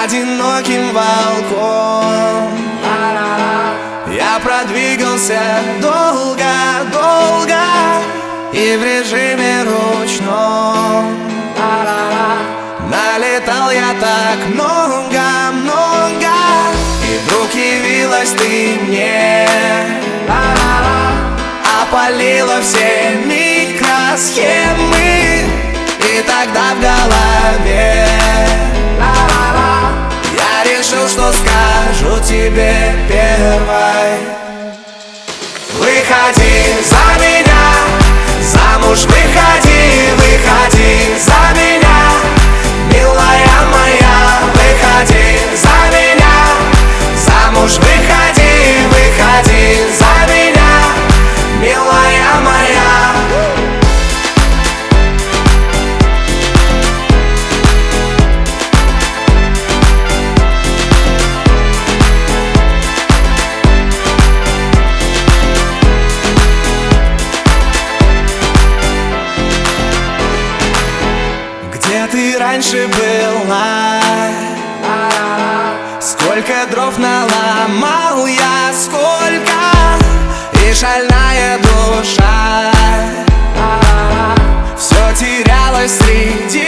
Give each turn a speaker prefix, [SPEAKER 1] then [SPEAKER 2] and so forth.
[SPEAKER 1] одиноким волком. Я продвигался долго-долго и в режиме ручном. Налетал я так много-много, и вдруг явилась ты мне. Опалила все микросхемы, и тогда в голове я решил, что скажу тебе первой: выходи за меня, замуж выходи, выходи за меня, милая моя, выходи за меня, замуж выходи, выходи за меня, милая моя. Где ты раньше была? Сколько дров наломал я, сколько, и шальная душа все терялась среди